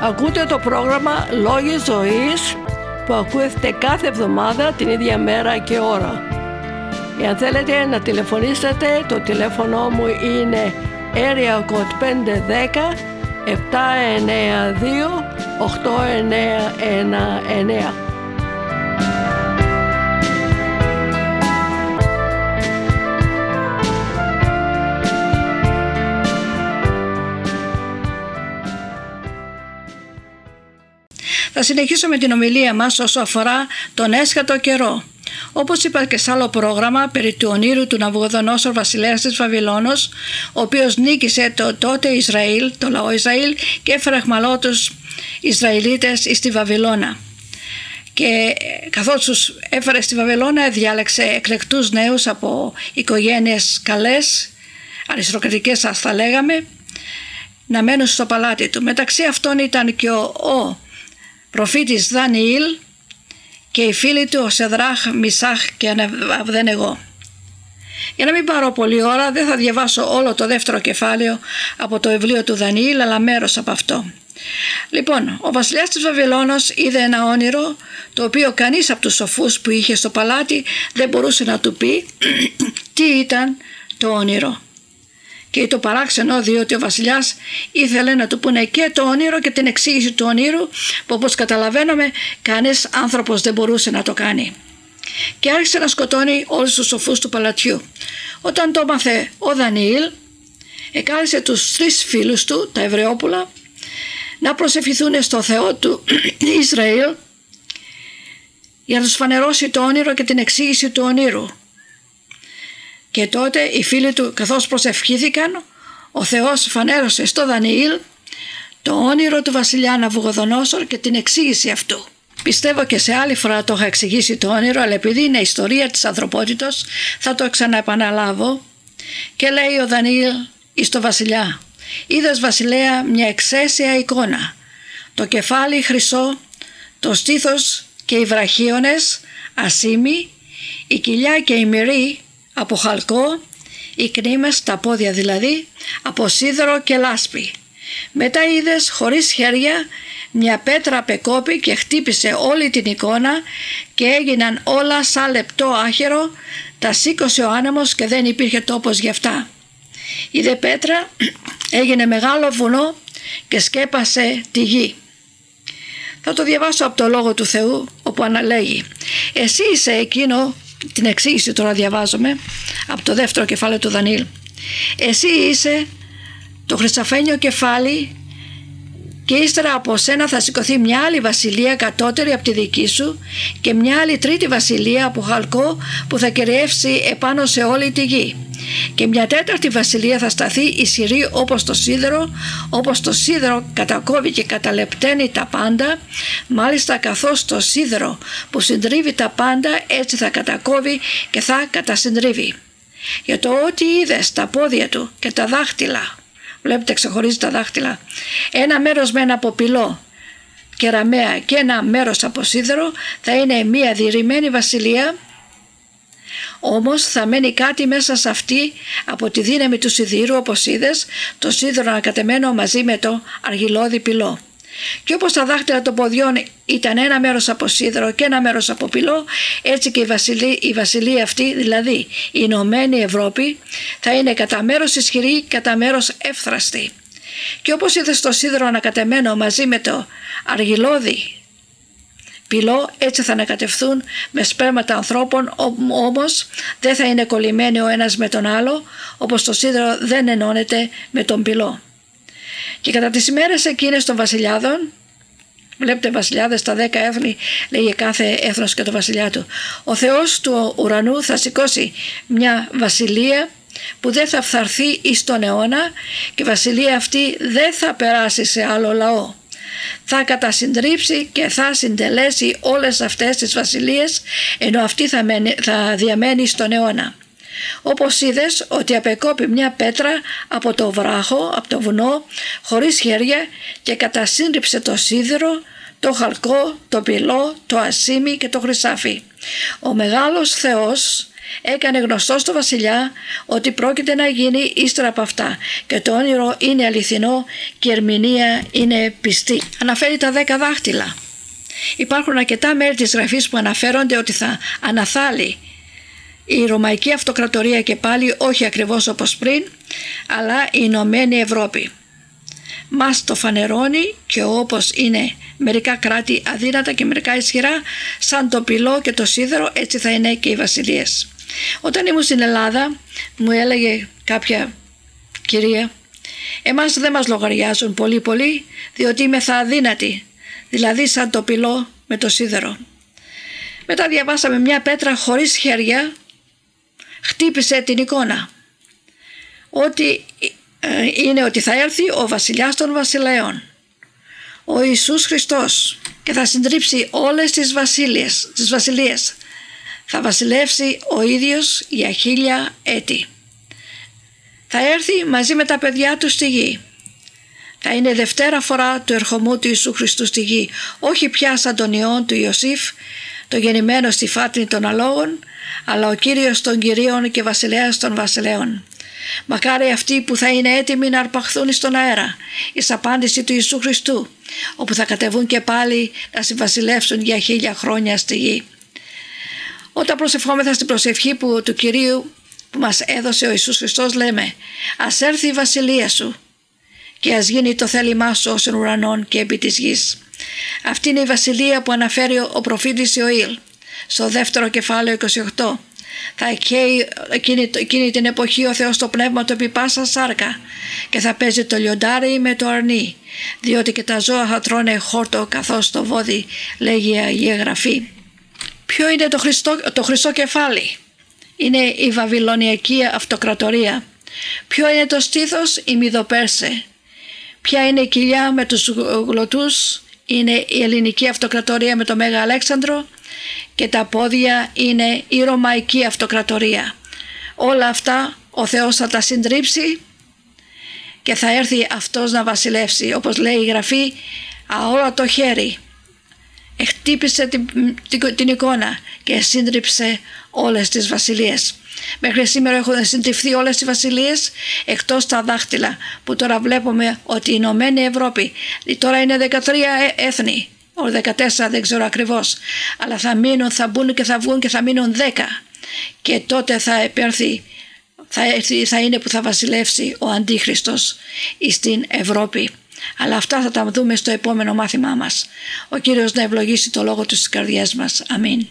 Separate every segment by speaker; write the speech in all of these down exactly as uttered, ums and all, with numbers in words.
Speaker 1: Ακούτε το πρόγραμμα Λόγοι Ζωής που ακούετε κάθε εβδομάδα την ίδια μέρα και ώρα. Εάν θέλετε να τηλεφωνήσετε, το τηλέφωνο μου είναι Area Code πέντε ένα μηδέν επτά εννέα δύο οκτώ εννέα ένα εννέα.
Speaker 2: Θα συνεχίσω με την ομιλία μας όσο αφορά τον έσχατο καιρό. Όπως είπα και σε άλλο πρόγραμμα, περί του ονείρου του Ναβουχοδονόσορ βασιλέας της Βαβυλώνος, ο οποίος νίκησε το τότε Ισραήλ, το λαό Ισραήλ, και έφερε αιχμαλώτους Ισραηλίτες στη Βαβυλώνα. Και καθώς τους έφερε στη Βαβυλώνα, διάλεξε εκλεκτούς νέους από οικογένειες καλές, αριστοκρατικές ας θα λέγαμε, να μένουν στο παλάτι του. Μεταξύ αυτών ήταν και ο, ο προφήτης Δανιήλ και οι φίλοι του ο Σεδράχ, Μισάχ και Αβδενεγώ. Για να μην πάρω πολλή ώρα, δεν θα διαβάσω όλο το δεύτερο κεφάλαιο από το βιβλίο του Δανιήλ, αλλά μέρος από αυτό. Λοιπόν, ο βασιλιάς της Βαβυλώνος είδε ένα όνειρο, το οποίο κανείς από τους σοφούς που είχε στο παλάτι δεν μπορούσε να του πει τι ήταν το όνειρο. Και το παράξενο, διότι ο βασιλιάς ήθελε να του πούνε και το όνειρο και την εξήγηση του όνειρου, που όπως καταλαβαίνουμε κανείς άνθρωπος δεν μπορούσε να το κάνει. Και άρχισε να σκοτώνει όλους τους σοφούς του παλατιού. Όταν το μάθε ο Δανιήλ, εκάλεσε τους τρεις φίλους του, τα Εβραιόπουλα, να προσευχηθούν στο Θεό του Ισραήλ για να τους φανερώσει το όνειρο και την εξήγηση του ονείρου. Και τότε οι φίλοι του, καθώς προσευχήθηκαν, ο Θεός φανέρωσε στο Δανιήλ το όνειρο του βασιλιά Ναβουχοδονόσορ και την εξήγηση αυτού. Πιστεύω και σε άλλη φορά το είχα εξηγήσει το όνειρο, αλλά επειδή είναι ιστορία της ανθρωπότητος θα το ξαναεπαναλάβω. Και λέει ο Δανιήλ εις το βασιλιά: «Είδες βασιλέα μια εξαίσια εικόνα, το κεφάλι χρυσό, το στήθος και οι βραχίονες ασήμι, η κοιλιά και η μυρή από χαλκό, οι κνήμες, τα πόδια δηλαδή, από σίδερο και λάσπη. Μετά είδες χωρίς χέρια μια πέτρα απεκόπη και χτύπησε όλη την εικόνα και έγιναν όλα σαν λεπτό άχαιρο, τα σήκωσε ο άνεμος και δεν υπήρχε τόπος γι' αυτά. Η δε πέτρα έγινε μεγάλο βουνό και σκέπασε τη γη». Θα το διαβάσω από το Λόγο του Θεού, όπου αναλέγει: «Εσύ είσαι εκείνο», την εξήγηση τώρα διαβάζουμε από το δεύτερο κεφάλαιο του Δανιήλ, «εσύ είσαι το χρυσαφένιο κεφάλι και ύστερα από σένα θα σηκωθεί μια άλλη βασιλεία κατώτερη από τη δική σου και μια άλλη τρίτη βασιλεία από χαλκό που θα κυριεύσει επάνω σε όλη τη γη. Και μια τέταρτη βασιλεία θα σταθεί ισχυρή όπως το σίδερο, όπως το σίδερο κατακόβει και καταλεπταίνει τα πάντα, μάλιστα καθώς το σίδερο που συντρίβει τα πάντα έτσι θα κατακόβει και θα κατασυντρίβει. Για το ότι είδες τα πόδια του και τα δάχτυλα», βλέπετε ξεχωρίζει τα δάχτυλα, «ένα μέρος με ένα από πυλό και ραμαία και ένα μέρος από σίδερο, θα είναι μια διηρημένη βασιλεία, όμως θα μένει κάτι μέσα σε αυτή από τη δύναμη του σιδήρου, όπως είδες το σίδερο ανακατεμένο μαζί με το αργυλώδη πυλό. Και όπως τα δάχτυλα των ποδιών ήταν ένα μέρος από σίδερο και ένα μέρος από πυλό, έτσι και η βασιλεία, η βασιλεία αυτή, δηλαδή η Ηνωμένη Ευρώπη, θα είναι κατά μέρος ισχυρή, κατά μέρος εύθραστη. Και όπως είδες το σίδερο ανακατεμένο μαζί με το αργυλώδη πυλό, έτσι θα ανακατευθούν με σπέρματα ανθρώπων, όμως δεν θα είναι κολλημένοι ο ένας με τον άλλο, όπως το σίδερο δεν ενώνεται με τον πυλό. Και κατά τις ημέρες εκείνες των βασιλιάδων», βλέπετε βασιλιάδες τα δέκα έθνη, λέγει κάθε έθνος και το βασιλιά του, «ο Θεός του ουρανού θα σηκώσει μια βασιλεία που δεν θα φθαρθεί εις τον αιώνα και η βασιλεία αυτή δεν θα περάσει σε άλλο λαό. Θα κατασυντρίψει και θα συντελέσει όλες αυτές τις βασιλείες, ενώ αυτή θα, μένει, θα διαμένει στον αιώνα. Όπως είδες ότι απεκόπη μια πέτρα από το βράχο, από το βουνό, χωρίς χέρια και κατασύντριψε το σίδερο, το χαλκό, το πυλό, το ασίμι και το χρυσάφι. Ο μεγάλος Θεός έκανε γνωστό στο βασιλιά ότι πρόκειται να γίνει ύστερα από αυτά και το όνειρο είναι αληθινό και η ερμηνεία είναι πιστή. Αναφέρει τα δέκα δάχτυλα. Υπάρχουν αρκετά μέρη της γραφής που αναφέρονται ότι θα αναθάλει η Ρωμαϊκή Αυτοκρατορία και πάλι, όχι ακριβώς όπως πριν, αλλά η Ηνωμένη Ευρώπη. Μας το φανερώνει και όπως είναι μερικά κράτη αδύνατα και μερικά ισχυρά, σαν το πυλό και το σίδερο, έτσι θα είναι και οι βασιλείες. Όταν ήμουν στην Ελλάδα, μου έλεγε κάποια κυρία, εμάς δεν μας λογαριάζουν πολύ πολύ, διότι είμαι θα αδύνατη, δηλαδή σαν το πυλό με το σίδερο. Μετά διαβάσαμε μια πέτρα χωρίς χέρια, χτύπησε την εικόνα. Ότι είναι ότι θα έρθει ο βασιλιάς των βασιλέων, ο Ιησούς Χριστός, και θα συντρίψει όλες τις βασίλειες, τις βασιλείες. Θα βασιλεύσει ο ίδιος για χίλια έτη. Θα έρθει μαζί με τα παιδιά του στη γη. Θα είναι δευτέρα φορά του ερχομού του Ιησού Χριστού στη γη, όχι πια σαν τον Υιόν του Ιωσήφ, το γεννημένο στη φάτνη των αλόγων, αλλά ο Κύριος των Κυρίων και βασιλέας των βασιλέων. Μακάρι αυτοί που θα είναι έτοιμοι να αρπαχθούν στον αέρα, εις απάντηση του Ιησού Χριστού, όπου θα κατεβούν και πάλι να συμβασιλεύσουν για χίλια χρόνια στη γη. Όταν προσευχόμεθα στην προσευχή που, του Κυρίου που μας έδωσε ο Ιησούς Χριστός, λέμε «Ας έρθει η βασιλεία σου και ας γίνει το θέλημά σου ως εν ουρανών και επί της γης». Αυτή είναι η βασιλεία που αναφέρει ο προφήτης Ιωήλ στο δεύτερο κεφάλαιο είκοσι οκτώ. Θα καίει εκείνη, εκείνη την εποχή ο Θεός το πνεύμα του επί πάσα σάρκα και θα παίζει το λιοντάρι με το αρνί, διότι και τα ζώα θα τρώνε χόρτο καθώς το βόδι, λέγει η Αγία Γραφή. Ποιο είναι το, Χριστό, το χρυσό κεφάλι? Είναι η Βαβυλωνιακή Αυτοκρατορία. Ποιο είναι το στήθος? Η Μηδοπέρσε. Ποια είναι η κοιλιά με τους γλωτούς? Είναι η Ελληνική Αυτοκρατορία με το Μέγα Αλέξανδρο. Και τα πόδια είναι η Ρωμαϊκή Αυτοκρατορία. Όλα αυτά ο Θεός θα τα συντρίψει και θα έρθει αυτός να βασιλεύσει, όπως λέει η Γραφή, αόρατο χέρι. Χτύπησε την, την, την εικόνα και σύντριψε όλες τις βασιλείες. Μέχρι σήμερα έχουν συντριφθεί όλες οι βασιλείες εκτός τα δάχτυλα, που τώρα βλέπουμε ότι η Ηνωμένη Ευρώπη τώρα είναι δεκατρία έθνη, ο δεκατέσσερα δεν ξέρω ακριβώς, αλλά θα μείνουν, θα μπουν και θα βγουν και θα μείνουν δέκα, και τότε θα επέρθει, θα, έρθει, θα είναι που θα βασιλεύσει ο Αντίχριστος στην Ευρώπη. Αλλά αυτά θα τα δούμε στο επόμενο μάθημά μας. Ο Κύριος να ευλογήσει το λόγο του στις καρδιές μας. Αμήν.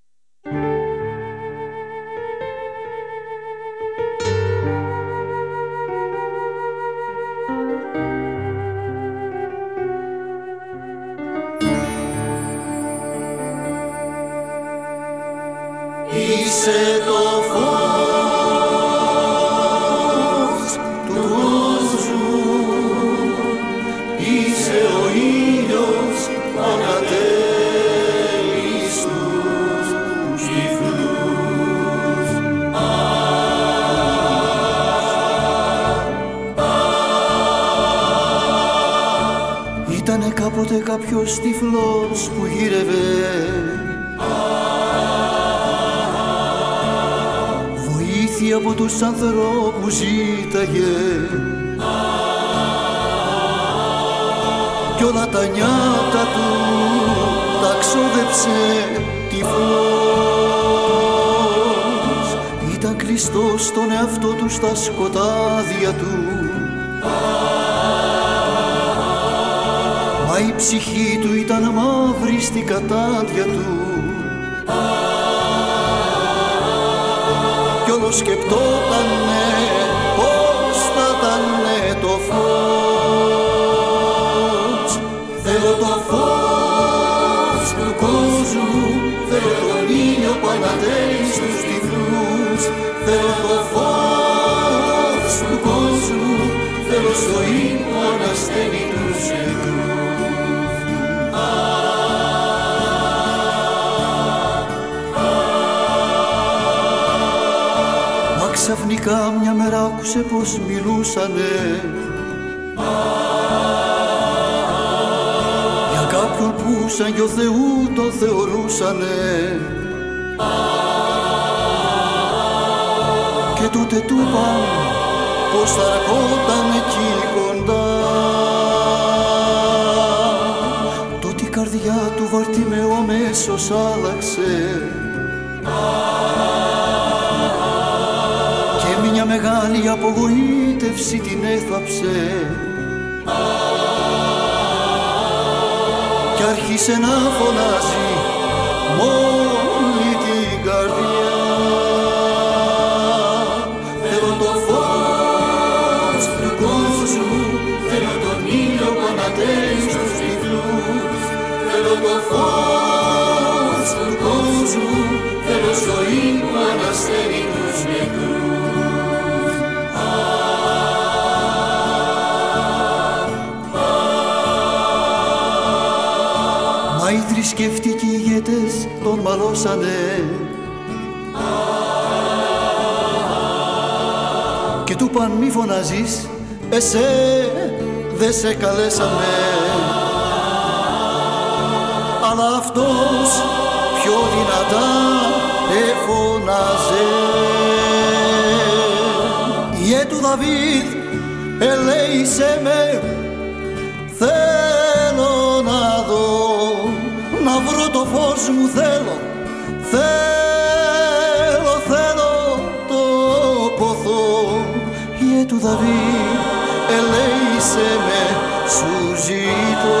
Speaker 3: Είσαι το φως του κόσμου, είσαι ο ήλιος που ανατέλεις τους τυφλούς. Α, α, ήτανε κάποτε κάποιος τυφλός που γύρευε, από τους ανθρώπους ζήταγε, κι όλα τα νιάτα του τα ξόδεψε τυφλός. Ήταν κλειστός στον εαυτό του στα σκοτάδια του, μα η ψυχή του ήταν μαύρη στην κατάδια του. Σκεπτότανε πώς θα ήτανε το φως. Θέλω το φως του κόσμου, θέλω τον ήλιο που ανατέλει στους τυφλούς. Θέλω το φως του κόσμου, θέλω ζωή που ανασταίνει τους νεκρούς. Ξαφνικά μια μέρα άκουσε πως μιλούσανε για κάποιον που σαν γιο Θεού τον θεωρούσανε. Και τότε του είπα πως θα ερχόταν εκεί κοντά. Τότε η καρδιά του Βαρτιμαίου αμέσως άλλαξε και μια μεγάλη απογοήτευση την έθαψε κι άρχισε να φωνάζει μόλι την καρδιά. Θέλω το φως του κόσμου, θέλω τον ήλιο που ανατέλει στους τυφλούς. Θέλω το φως του κόσμου, θέλω ζωή που ανασταίνει τους νεκρούς. Μα οι θρησκευτικοί ηγέτες τον μαλώσανε και του παν μη φωνάζεις, εσέ δε σε καλέσαμε. Αλλά αυτός πιο δυνατά εφωνάζε, Ιε του Δαβίδ ελέησέ με, θέλω να δω, να βρω το φως μου θέλω, θέλω, θέλω το ποθώ. Ιε του Δαβίδ ελέησέ με, σου ζητώ.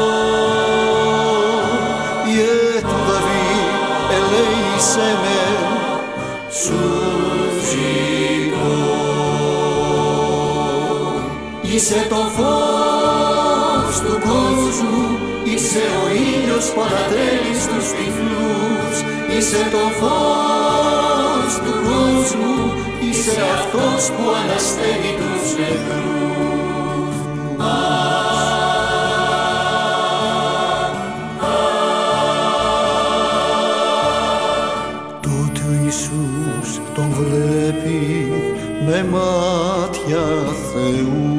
Speaker 3: Ιε του Δαβίδ ελέησέ με, σου ζητώ. Είσαι το φως του κόσμου, είσαι ο ήλιος που ανατέλει στους τυφλούς. Είσαι το φως του κόσμου, είσαι αυτός που ανασταίνει τους νεκρούς. Τότε ο Ιησούς τον βλέπει με μάτια Θεού.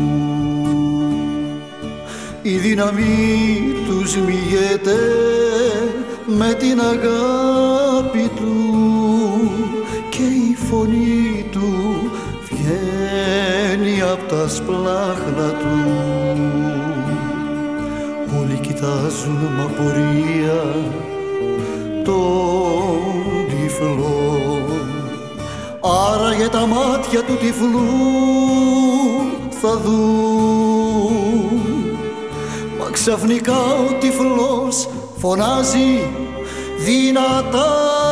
Speaker 3: Η δύναμη του σμιγέται με την αγάπη του και η φωνή του βγαίνει απ' τα σπλάχνα του. Όλοι κοιτάζουν μ' απορία τον τυφλό, άραγε τα μάτια του τυφλού θα δουν. Μα ξαφνικά ο τυφλός φωνάζει δυνατά,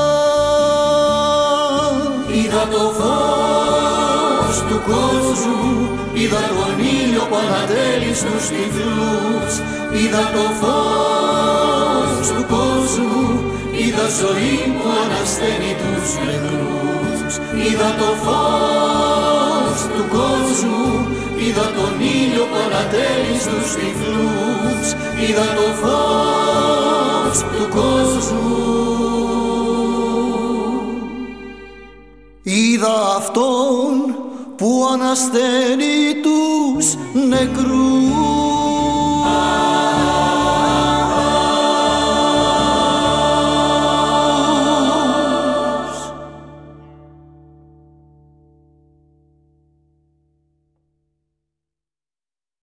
Speaker 3: είδα το φως του κόσμου, είδα τον ήλιο που ανατέλει στους τυφλούς. Είδα το φως του κόσμου, είδα ζωή που ανασταίνει τους νεκρούς. Είδα το φως του κόσμου, είδα τον ήλιο που ανατέλει στους τυφλούς. Είδα το φως του κόσμου, είδα αυτόν που ανασταίνει τους νεκρούς.